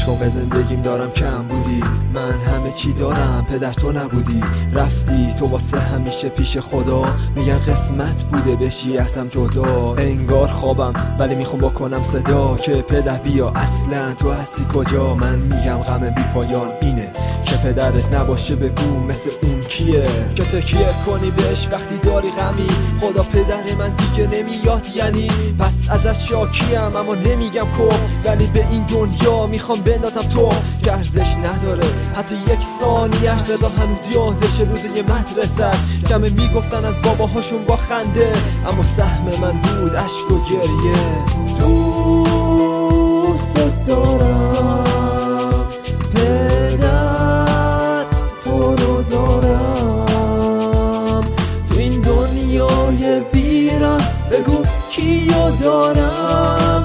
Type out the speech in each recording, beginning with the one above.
عشق زندگیم دارم کم بودی، من همه چی دارم پدر تو نبودی. رفتی تو واسه همیشه پیش خدا، میگن قسمت بوده بشی ازم جدا. انگار خوابم ولی میخوام بکنم صدا که پدر بیا اصلا تو هستی کجا. من میگم غم بی پایان اینه که پدرت نباشه، بگو مثل اون کیه که تکیه کنی بهش وقتی داری غمی. خدا پدر من دیگه نمیاد یعنی، پس ازش شاکیم اما نمیگم کف. ولی به این دنیا میخوام بندازم تو که ارزش نداره حتی یک ثانیه‌اش. رضا هنوز یادشه روز یه مدرسه‌اش، کمه میگفتن از باباهاشون با خنده، اما سهم من بود عشق و گریه. دوست دارم پدر، تو رو دارم تو این دنیای بیرم. بگو کیو دارم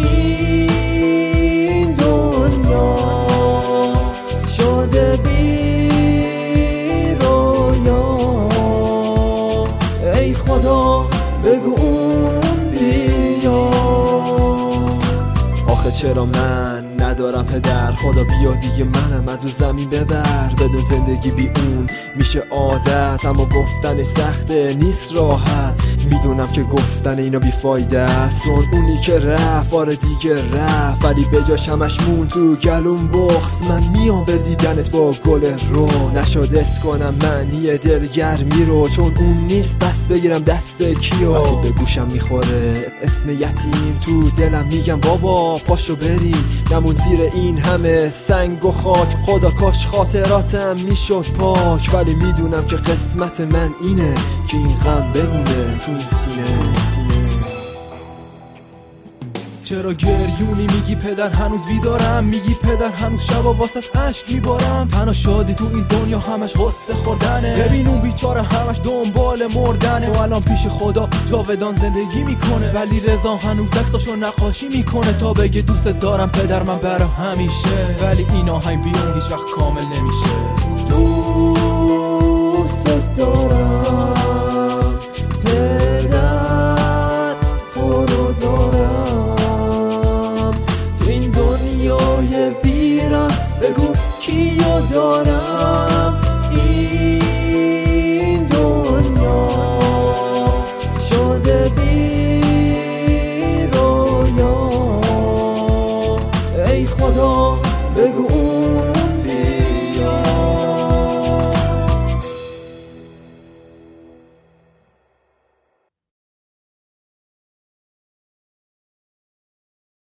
این دنیا شده بی رویا. ای خدا بگو اون بیا. آخه چرا من ندارم پدر؟ خدا بیا دیگه منم از اون زمین ببر. بدون زندگی بی اون میشه عادت، اما گفتن سخته نیست راحت. میدونم که گفتن اینا بیفایده است، چون اونی که رفت آره دیگه رفت، ولی به جاش همش مون تو گلوم بغض. من میام به دیدنت با گل رو، نشد اس کنم معنی دلگرمی رو، چون اون نیست پس بگیرم دست کیو. وقتی به گوشم میخوره اسم یتیم تو دلم میگم بابا پاشو بریم نمون زیر این همه سنگ و خاک. خدا کاش خاطراتم میشد پاک، ولی میدونم که قسمت من اینه که این غم بمونه تو سینه. چرا گریونی میگی پدر هنوز بیدارم، میگی پدر هنوز شبا واسط عشق میبارم. تنها شادی تو این دنیا همش غصه خوردنه، ببین اون بیچاره همش دنبال مردنه و الان پیش خدا جاودان زندگی میکنه. ولی رضا هنوز عکساشو نقاشی میکنه تا بگه دوست دارم پدر من برا همیشه. ولی این آهنگ بی اون هیچ وقت کامل نمیشه. دوست دارم پدر، تو رو دارم تو این دنیای بیرم. بگو کیو دارم این دنیا شده بی رویا. ای خدا بگو